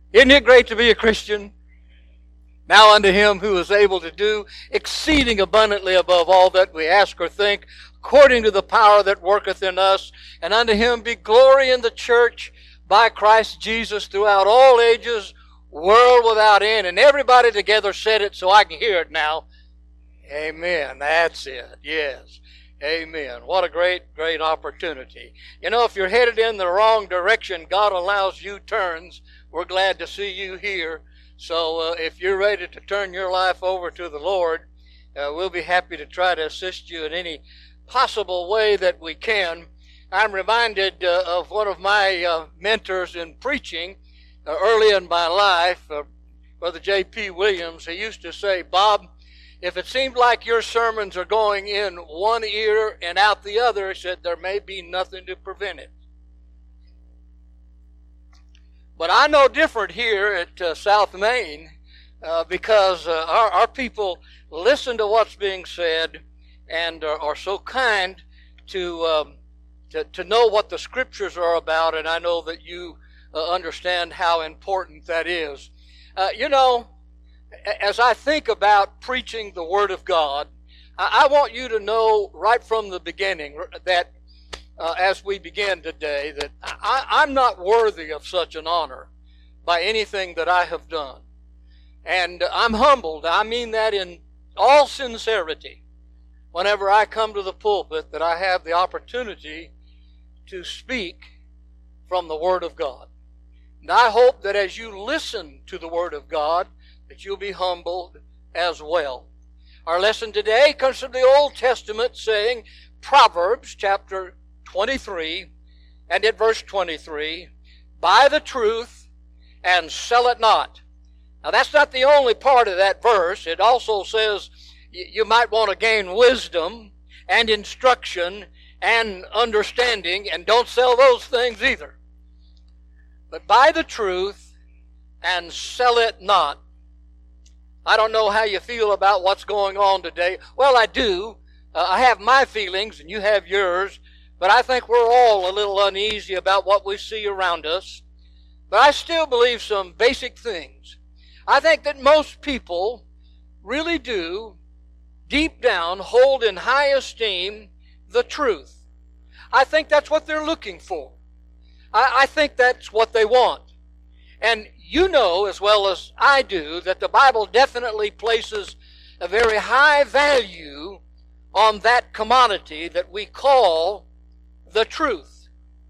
Isn't it great to be a Christian? Now unto him who is able to do exceeding abundantly above all that we ask or think, according to the power that worketh in us, and unto him be glory in the church by Christ Jesus throughout all ages, world without end. And everybody together said it so I can hear it now. Amen. That's it. Yes. Amen. What a great, great opportunity. You know, if you're headed in the wrong direction, God allows U-turns. We're glad to see you here. So if you're ready to turn your life over to the Lord, we'll be happy to try to assist you in any possible way that we can. I'm reminded of one of my mentors in preaching early in my life, Brother J.P. Williams. He used to say, Bob, if it seemed like your sermons are going in one ear and out the other, he said, there may be nothing to prevent it. But I know different here at South Main because our people listen to what's being said and are so kind to know what the Scriptures are about, and I know that you understand how important that is. You know, as I think about preaching the Word of God, I want you to know right from the beginning that as we begin today, that I'm not worthy of such an honor by anything that I have done. And I'm humbled. I mean that in all sincerity. Whenever I come to the pulpit, that I have the opportunity to speak from the Word of God. And I hope that as you listen to the Word of God, that you'll be humbled as well. Our lesson today comes from the Old Testament, saying, Proverbs chapter 23, and at verse 23, buy the truth and sell it not. Now that's not the only part of that verse. It also says you might want to gain wisdom and instruction and understanding, and don't sell those things either. But buy the truth and sell it not. I don't know how you feel about what's going on today. Well, I do. I have my feelings and you have yours. But I think we're all a little uneasy about what we see around us. But I still believe some basic things. I think that most people really do, deep down, hold in high esteem the truth. I think that's what they're looking for. I think that's what they want. And you know as well as I do that the Bible definitely places a very high value on that commodity that we call the truth.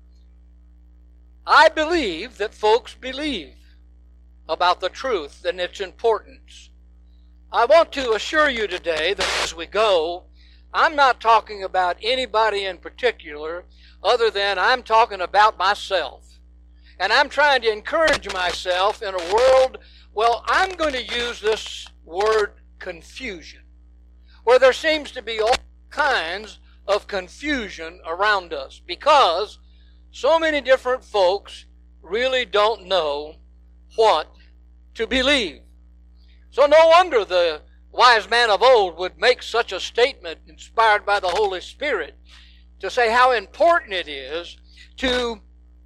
I believe that folks believe about the truth and its importance. I want to assure you today that as we go, I'm not talking about anybody in particular other than I'm talking about myself. And I'm trying to encourage myself in a world, well, I'm going to use this word confusion, where there seems to be all kinds of confusion around us because so many different folks really don't know what to believe. So no wonder the wise man of old would make such a statement inspired by the Holy Spirit to say how important it is to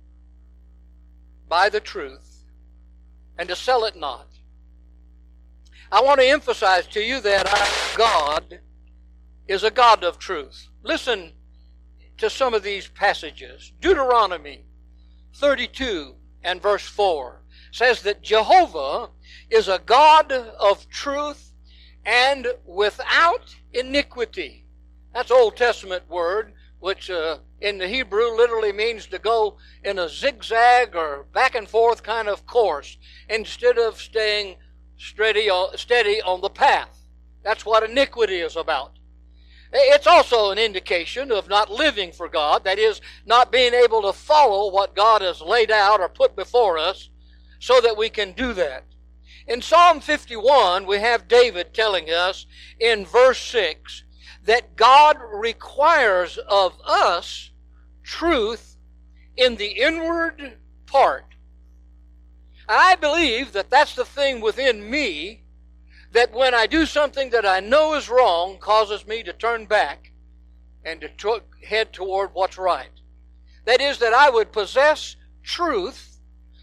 buy the truth and to sell it not. I want to emphasize to you that our God is a God of truth. Listen to some of these passages. Deuteronomy 32 and verse 4 says that Jehovah is a God of truth and without iniquity. That's Old Testament word, which in the Hebrew literally means to go in a zigzag or back and forth kind of course instead of staying steady on the path. That's what iniquity is about. It's also an indication of not living for God, that is, not being able to follow what God has laid out or put before us so that we can do that. In Psalm 51, we have David telling us in verse 6 that God requires of us truth in the inward part. I believe that that's the thing within me that when I do something that I know is wrong causes me to turn back and to head toward what's right. That is, that I would possess truth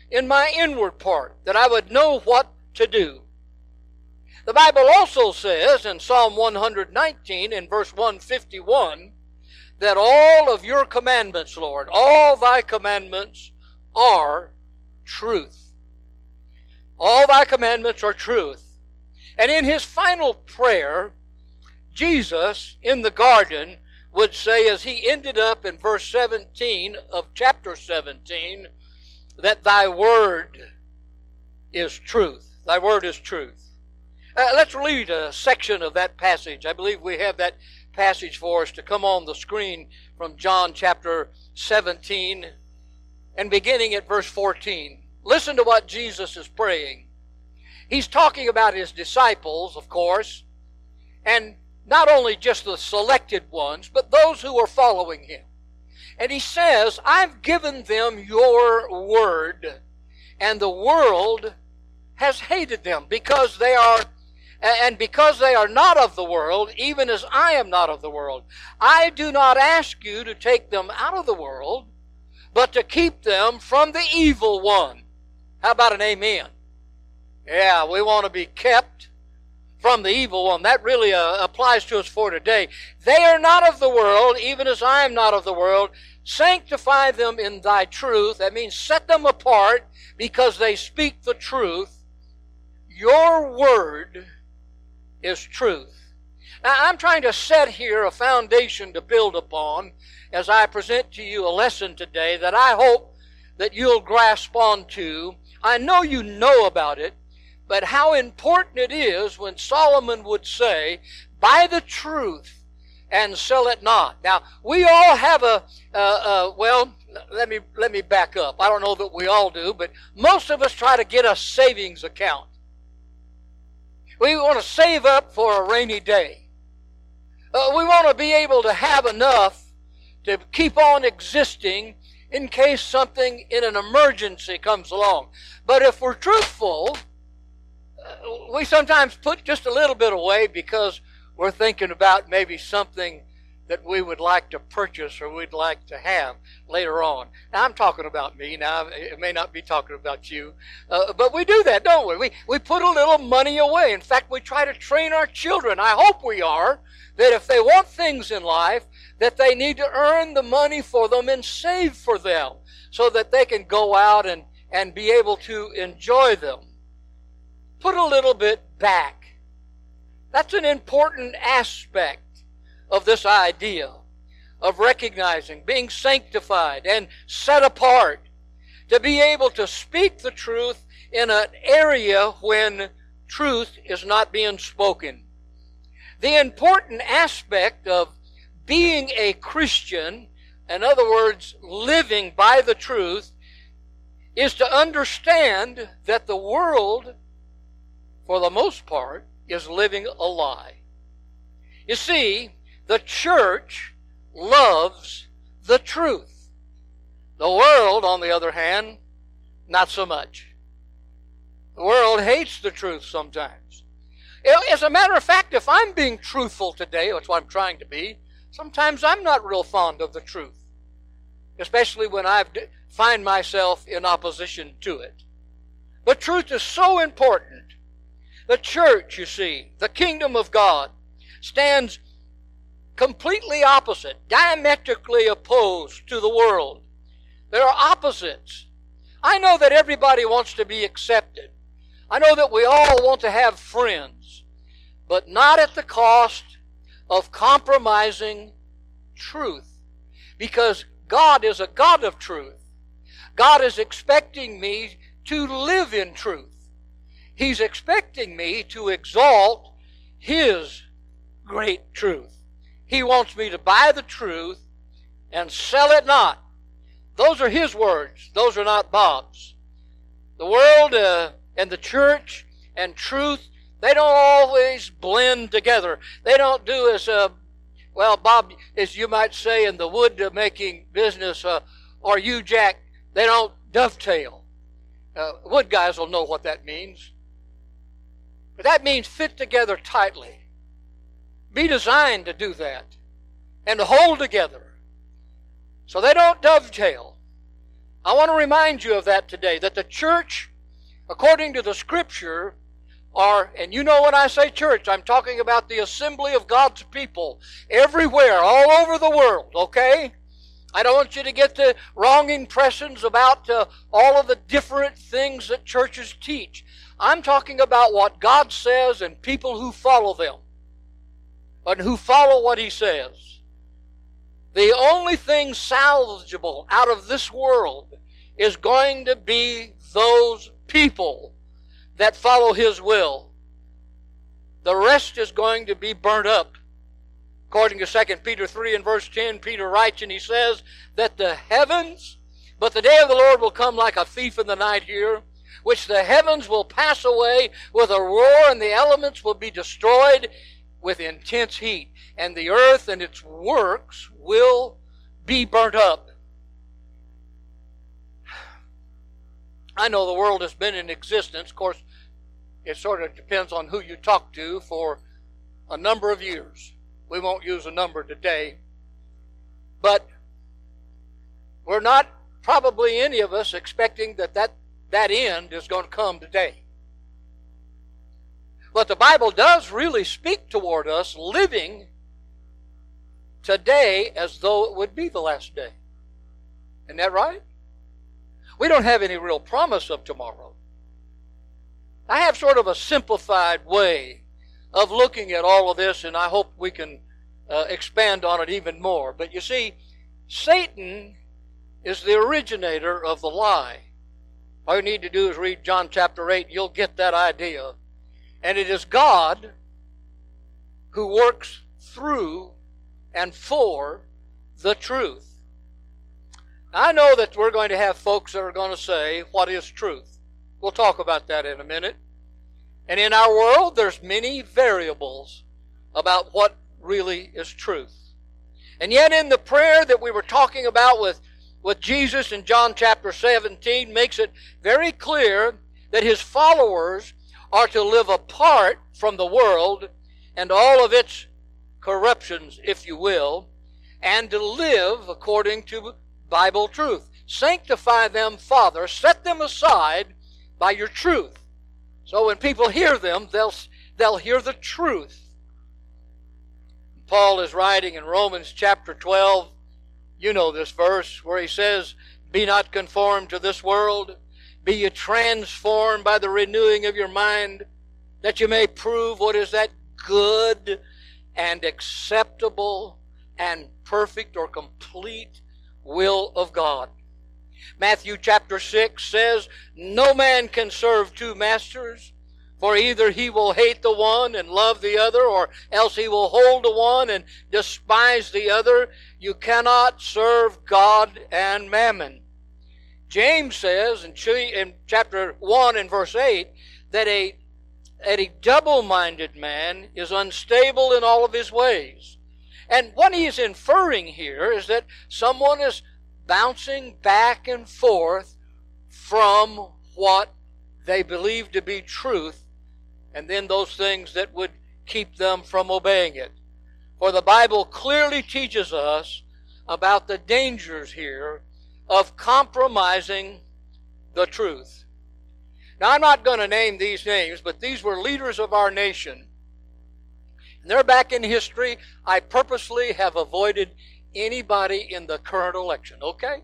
in my inward part, that I would know what to do. The Bible also says in Psalm 119 in verse 151 that all of your commandments, Lord, all thy commandments are truth. All thy commandments are truth. And in his final prayer, Jesus in the garden would say, as he ended up in verse 17 of chapter 17, that thy word is truth. Thy word is truth. Let's read a section of that passage. I believe we have that passage for us to come on the screen from John chapter 17 and beginning at verse 14. Listen to what Jesus is praying. He's talking about his disciples, of course, and not only just the selected ones, but those who are following him. And he says, I've given them your word, and the world has hated them because they are not of the world, even as I am not of the world. I do not ask you to take them out of the world, but to keep them from the evil one. How about an amen? Yeah, we want to be kept from the evil one. That really applies to us for today. They are not of the world, even as I am not of the world. Sanctify them in thy truth. That means set them apart because they speak the truth. Your word is truth. Now, I'm trying to set here a foundation to build upon as I present to you a lesson today that I hope that you'll grasp onto. I know you know about it, but how important it is when Solomon would say, buy the truth and sell it not. Now, we all have let me back up. I don't know that we all do, but most of us try to get a savings account. We want to save up for a rainy day. We want to be able to have enough to keep on existing in case something in an emergency comes along. But if we're truthful, we sometimes put just a little bit away because we're thinking about maybe something that we would like to purchase or we'd like to have later on. Now, I'm talking about me. Now, it may not be talking about you. But we do that, don't we? We put a little money away. In fact, we try to train our children. I hope we are. That if they want things in life, that they need to earn the money for them and save for them so that they can go out and be able to enjoy them. Put a little bit back. That's an important aspect of this idea of recognizing, being sanctified and set apart to be able to speak the truth in an area when truth is not being spoken. The important aspect of being a Christian, in other words, living by the truth, is to understand that the world, for the most part, is living a lie. You see, the church loves the truth. The world, on the other hand, not so much. The world hates the truth sometimes. As a matter of fact, if I'm being truthful today, that's what I'm trying to be, sometimes I'm not real fond of the truth, especially when I find myself in opposition to it. But truth is so important. The church, you see, the kingdom of God, stands completely opposite, diametrically opposed to the world. There are opposites. I know that everybody wants to be accepted. I know that we all want to have friends, but not at the cost of compromising truth. Because God is a God of truth. God is expecting me to live in truth. He's expecting me to exalt His great truth. He wants me to buy the truth and sell it not. Those are His words. Those are not Bob's. The world and the church and truth, they don't always blend together. They don't do as, Bob, as you might say in the wood-making business, or you, Jack, they don't dovetail. Wood guys will know what that means. But that means fit together tightly. Be designed to do that and to hold together. So they don't dovetail. I want to remind you of that today, that the church, according to the Scripture, and you know when I say church, I'm talking about the assembly of God's people everywhere, all over the world, okay? I don't want you to get the wrong impressions about all of the different things that churches teach. I'm talking about what God says and people who follow them, and who follow what He says. The only thing salvageable out of this world is going to be those people that follow His will. The rest is going to be burnt up. According to 2 Peter 3 and verse 10, Peter writes and he says that the heavens, but the day of the Lord will come like a thief in the night here, which the heavens will pass away with a roar, and the elements will be destroyed with intense heat, and the earth and its works will be burnt up. I know the world has been in existence. Of course, it sort of depends on who you talk to, for a number of years. We won't use a number today. But we're not, probably any of us, expecting that end is going to come today. But the Bible does really speak toward us living today as though it would be the last day. Isn't that right? We don't have any real promise of tomorrow. I have sort of a simplified way of looking at all of this, and I hope we can expand on it even more. But you see, Satan is the originator of the lie. All you need to do is read John chapter 8, you'll get that idea. And it is God who works through and for the truth. Now, I know that we're going to have folks that are going to say, what is truth? We'll talk about that in a minute. And in our world, there's many variables about what really is truth. And yet in the prayer that we were talking about with Jesus in John chapter 17 makes it very clear that His followers are to live apart from the world and all of its corruptions, if you will, and to live according to Bible truth. Sanctify them, Father. Set them aside by your truth. So when people hear them, they'll hear the truth. Paul is writing in Romans chapter 12, you know this verse, where he says, be not conformed to this world, be ye transformed by the renewing of your mind, that you may prove what is that good and acceptable and perfect or complete will of God. Matthew chapter 6 says, no man can serve two masters, for either he will hate the one and love the other, or else he will hold the one and despise the other. You cannot serve God and mammon. James says in chapter 1 and verse 8 that a double-minded man is unstable in all of his ways. And what he is inferring here is that someone is bouncing back and forth from what they believe to be truth, and then those things that would keep them from obeying it. For the Bible clearly teaches us about the dangers here of compromising the truth. Now, I'm not going to name these names, but these were leaders of our nation. And they're back in history. I purposely have avoided anybody in the current election, okay?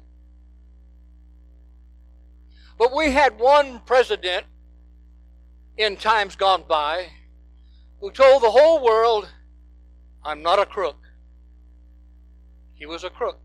But we had one president in times gone by who told the whole world, I'm not a crook. He was a crook.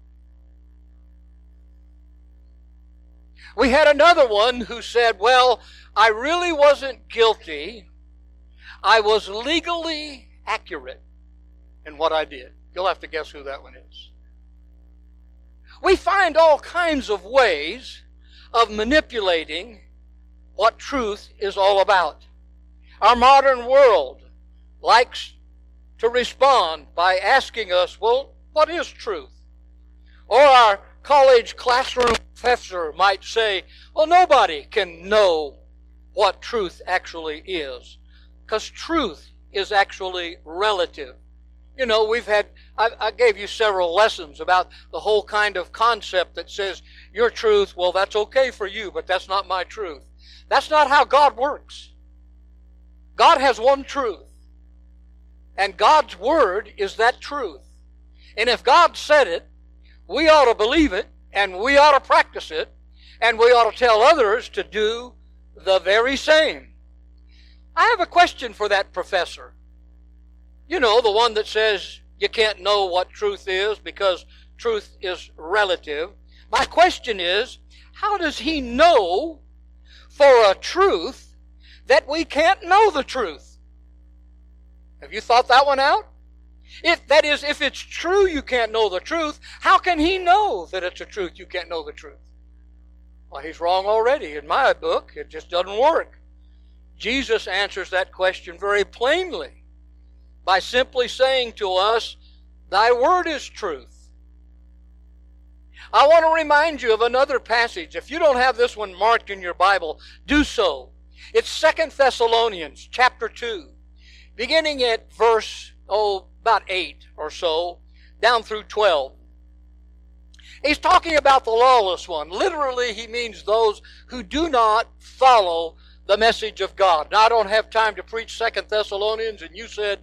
We had another one who said, well, I really wasn't guilty. I was legally accurate in what I did. You'll have to guess who that one is. We find all kinds of ways of manipulating what truth is all about. Our modern world likes to respond by asking us, well, what is truth? Or our college classroom professor might say, well, nobody can know what truth actually is, because truth is actually relative. You know, I gave you several lessons about the whole kind of concept that says your truth, well, that's okay for you, but that's not my truth. That's not how God works. God has one truth. And God's Word is that truth. And if God said it, we ought to believe it, and we ought to practice it, and we ought to tell others to do the very same. I have a question for that professor. You know, the one that says you can't know what truth is because truth is relative. My question is, how does he know for a truth that we can't know the truth? Have you thought that one out? If it's true you can't know the truth, how can he know that it's a truth you can't know the truth? Well, he's wrong already. In my book, it just doesn't work. Jesus answers that question very plainly by simply saying to us, thy word is truth. I want to remind you of another passage. If you don't have this one marked in your Bible, do so. It's 2 Thessalonians chapter 2, beginning at verse, about 8 or so, down through 12. He's talking about the lawless one. Literally, he means those who do not follow the message of God. Now, I don't have time to preach 2 Thessalonians, and you said,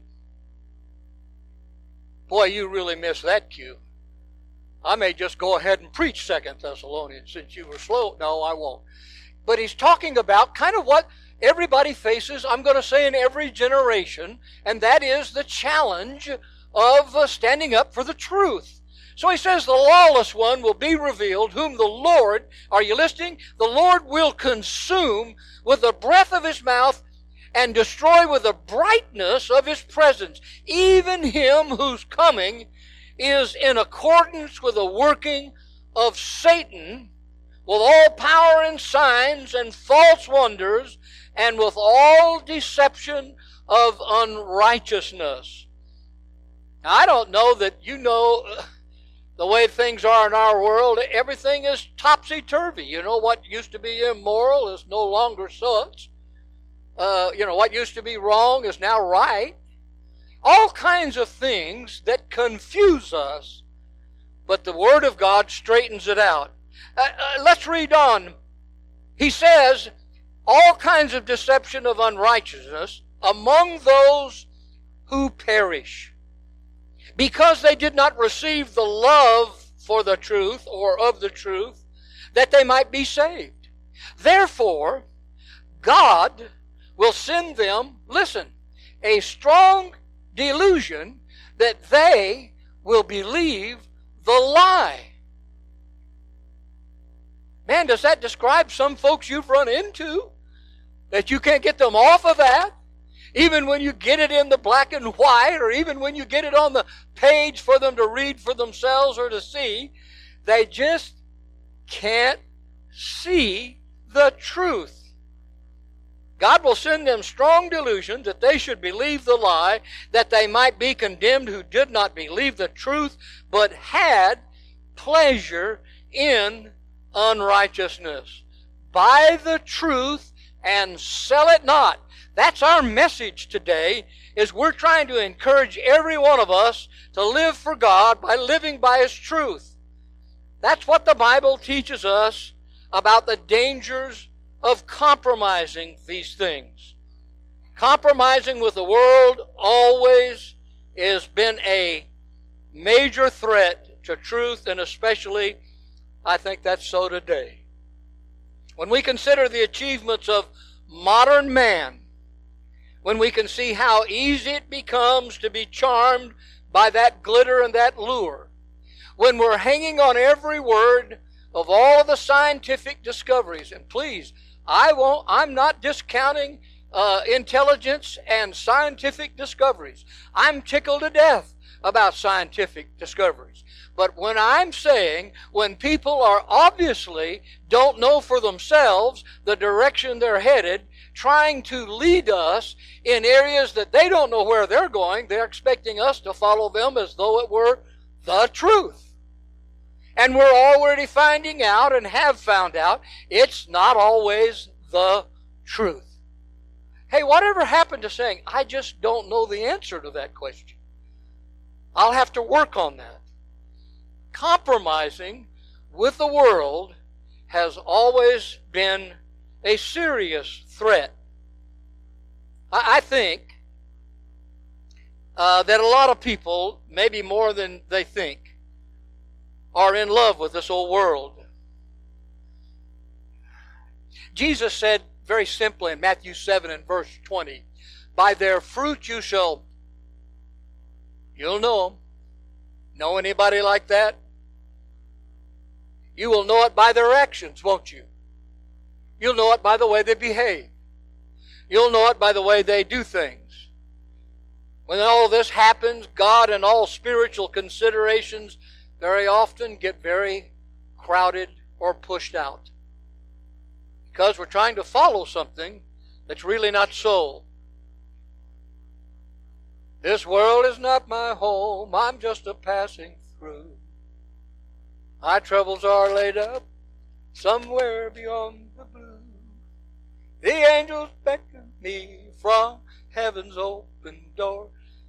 boy, you really missed that cue. I may just go ahead and preach 2 Thessalonians since you were slow. No, I won't. But he's talking about kind of what everybody faces, I'm going to say in every generation, and that is the challenge of standing up for the truth. So he says the lawless one will be revealed, whom the Lord, are you listening? The Lord will consume with the breath of his mouth and destroy with the brightness of his presence, even him whose coming is in accordance with the working of Satan, with all power and signs and false wonders, and with all deception of unrighteousness. Now, I don't know that you know the way things are in our world. Everything is topsy-turvy. You know, what used to be immoral is no longer such. What used to be wrong is now right. All kinds of things that confuse us, but the Word of God straightens it out. Let's read on. He says, all kinds of deception of unrighteousness among those who perish, because they did not receive the love for the truth or of the truth, that they might be saved. Therefore, God will send them, listen, a strong delusion that they will believe the lie. Man, does that describe some folks you've run into? That you can't get them off of that? Even when you get it in the black and white, or even when you get it on the page for them to read for themselves or to see, they just can't see the truth. God will send them strong delusions that they should believe the lie, that they might be condemned who did not believe the truth, but had pleasure in unrighteousness. Buy the truth and sell it not. That's our message today, is we're trying to encourage every one of us to live for God by living by His truth. That's what the Bible teaches us about the dangers of compromising these things. Compromising with the world always has been a major threat to truth, and especially, I think that's so today. When we consider the achievements of modern man, when we can see how easy it becomes to be charmed by that glitter and that lure, when we're hanging on every word of all of the scientific discoveries, and please, I'm not discounting intelligence and scientific discoveries. I'm tickled to death about scientific discoveries. But when I'm saying, when people are obviously don't know for themselves the direction they're headed, trying to lead us in areas that they don't know where they're going, they're expecting us to follow them as though it were the truth. And we're already finding out and have found out it's not always the truth. Hey, whatever happened to saying, I just don't know the answer to that question? I'll have to work on that. Compromising with the world has always been a serious threat. I think that a lot of people, maybe more than they think, are in love with this old world. Jesus said very simply in Matthew 7 and verse 20, by their fruit you'll know them. Know anybody like that? You will know it by their actions, won't you? You'll know it by the way they behave. You'll know it by the way they do things. When all this happens, God and all spiritual considerations very often get very crowded or pushed out. Because we're trying to follow something that's really not so. This world is not my home, I'm just a passing through. My troubles are laid up somewhere beyond the blue. The angels beckon me from heaven's open door.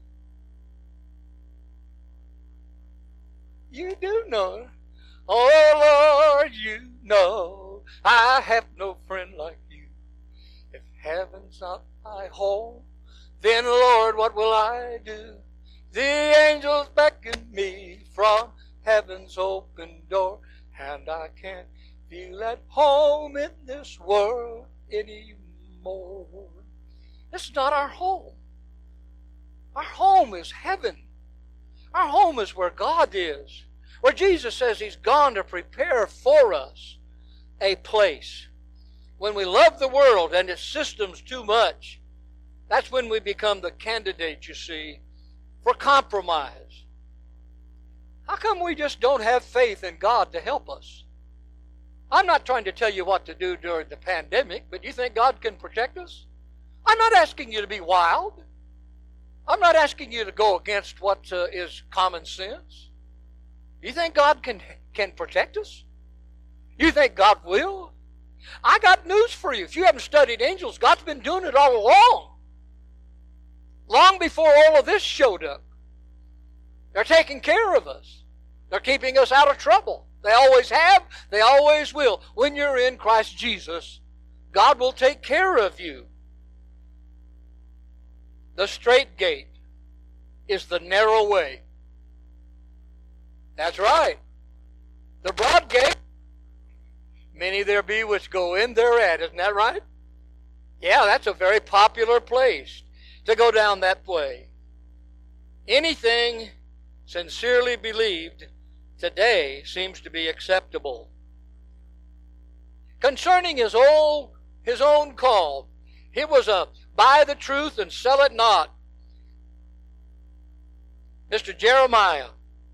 You do know, oh Lord, you know, I have no friend like you. If heaven's not my home, then Lord, what will I do? The angels beckon me from heaven's open door, and I can't feel at home in this world anymore. This is not our home. Our home is heaven. Our home is where God is, where Jesus says He's gone to prepare for us a place. When we love the world and its systems too much, that's when we become the candidate, you see, for compromise. How come we just don't have faith in God to help us? I'm not trying to tell you what to do during the pandemic, but do you think God can protect us? I'm not asking you to be wild. I'm not asking you to go against what is common sense. You think God can protect us? You think God will? I got news for you. If you haven't studied angels, God's been doing it all along. Long before all of this showed up. They're taking care of us. They're keeping us out of trouble. They always have. They always will. When you're in Christ Jesus, God will take care of you. The straight gate is the narrow way. That's right. The broad gate, many there be which go in thereat. Isn't that right? Yeah, that's a very popular place to go down that way. Anything sincerely believed today seems to be acceptable. Concerning his own call, he was a buy the truth and sell it not. Mr. Jeremiah.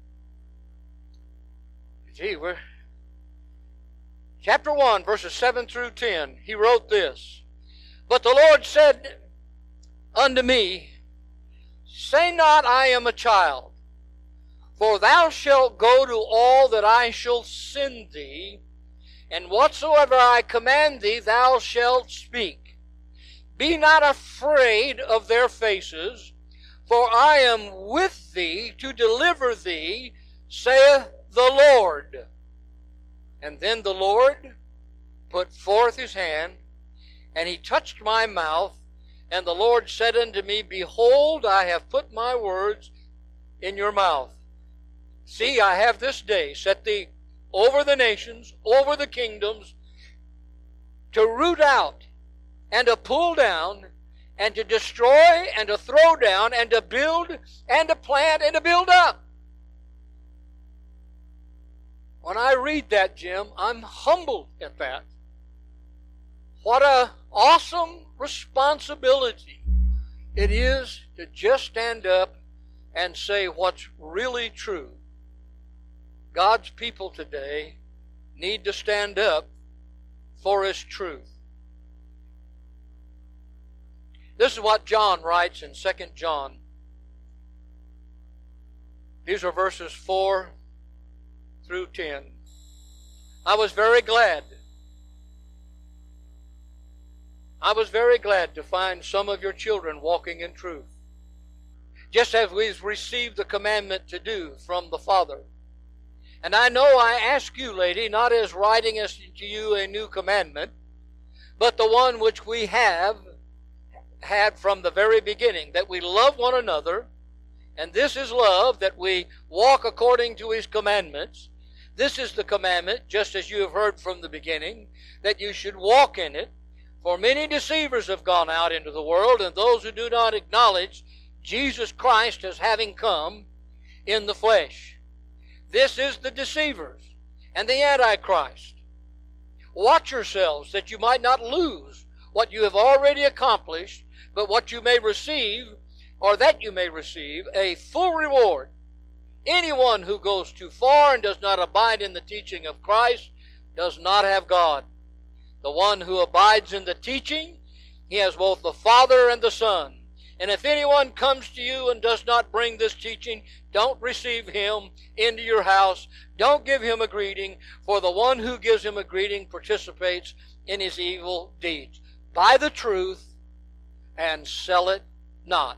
We're chapter 1, verses 7 through 10. He wrote this. But the Lord said unto me, say not, I am a child, for thou shalt go to all that I shall send thee, and whatsoever I command thee thou shalt speak. Be not afraid of their faces, for I am with thee to deliver thee, saith the Lord. And then the Lord put forth his hand, and he touched my mouth, and the Lord said unto me, behold, I have put my words in your mouth. See, I have this day set thee over the nations, over the kingdoms, to root out, and to pull down, and to destroy, and to throw down, and to build, and to plant, and to build up. When I read that, Jim, I'm humbled at that. What an awesome responsibility it is to just stand up and say what's really true. God's people today need to stand up for His truth. This is what John writes in 2 John. These are verses 4 through 10. I was very glad to find some of your children walking in truth. just as we've received the commandment to do from the Father. And I know I ask you, lady, not as writing as to you a new commandment, but the one which we have had from the very beginning, that we love one another, and this is love, that we walk according to his commandments. This is the commandment, just as you have heard from the beginning, that you should walk in it. For many deceivers have gone out into the world, and those who do not acknowledge Jesus Christ as having come in the flesh. This is the deceivers and the Antichrist. Watch yourselves that you might not lose what you have already accomplished, but what you may receive, or that you may receive, a full reward. Anyone who goes too far and does not abide in the teaching of Christ does not have God. The one who abides in the teaching, he has both the Father and the Son. And if anyone comes to you and does not bring this teaching, don't receive him into your house. Don't give him a greeting, for the one who gives him a greeting participates in his evil deeds. Buy the truth and sell it not.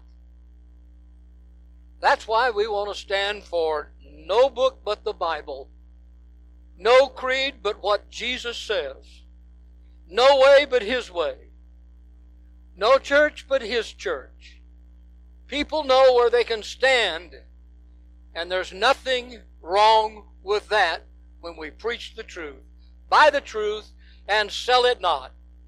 That's why we want to stand for no book but the Bible, no creed but what Jesus says, no way but his way, no church but his church. People know where they can stand, and there's nothing wrong with that when we preach the truth. Buy the truth and sell it not.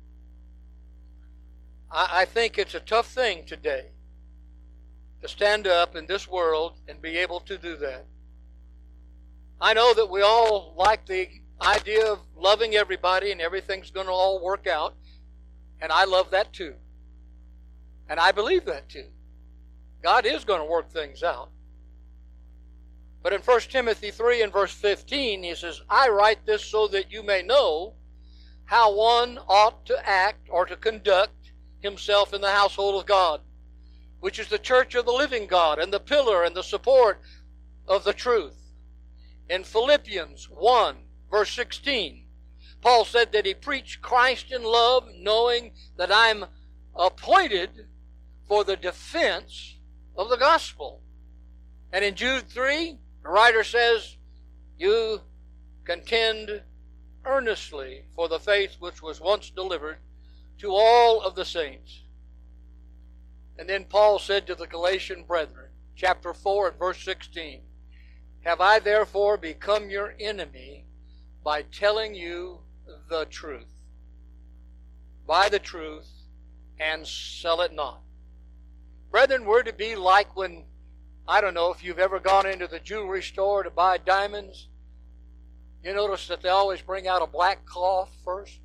I think it's a tough thing today to stand up in this world and be able to do that. I know that we all like the idea of loving everybody and everything's going to all work out, and I love that too. And I believe that too. God is going to work things out. But in 1 Timothy 3 and verse 15, he says, I write this so that you may know how one ought to act or to conduct himself in the household of God, which is the church of the living God and the pillar and the support of the truth. In Philippians 1, verse 16, Paul said that he preached Christ in love, knowing that I'm appointed for the defense of the gospel. And in Jude 3, the writer says, you contend earnestly for the faith which was once delivered to all of the saints. And then Paul said to the Galatian brethren, chapter 4 and verse 16, have I therefore become your enemy by telling you the truth? Buy the truth and sell it not. Brethren, we're to be like when, I don't know if you've ever gone into the jewelry store to buy diamonds. You notice that they always bring out a black cloth first.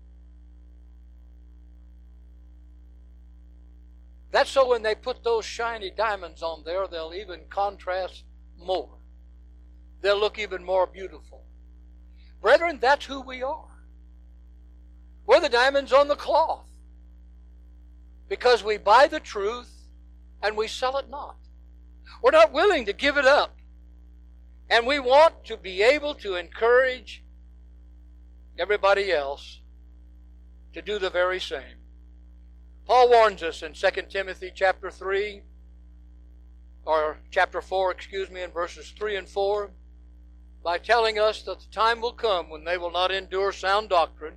That's so when they put those shiny diamonds on there, they'll even contrast more. They'll look even more beautiful. Brethren, that's who we are. We're the diamonds on the cloth, because we buy the truth and we sell it not. We're not willing to give it up. And we want to be able to encourage everybody else to do the very same. Paul warns us in 2 Timothy chapter 3, or chapter 4, in verses 3 and 4, by telling us that the time will come when they will not endure sound doctrine,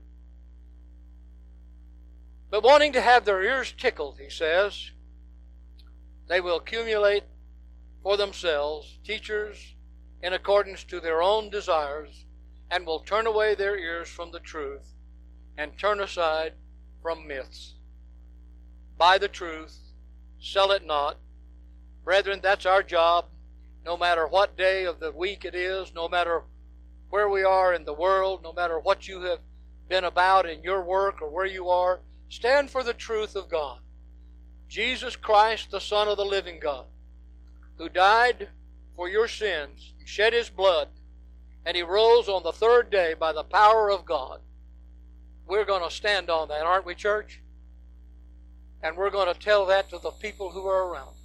but wanting to have their ears tickled, he says, they will accumulate for themselves teachers in accordance to their own desires, and will turn away their ears from the truth and turn aside from myths. Buy the truth, sell it not. Brethren, that's our job, no matter what day of the week it is, no matter where we are in the world, no matter what you have been about in your work or where you are. Stand for the truth of God. Jesus Christ, the Son of the living God, who died for your sins, shed his blood, and he rose on the third day by the power of God. We're going to stand on that, aren't we, church? And we're going to tell that to the people who are around.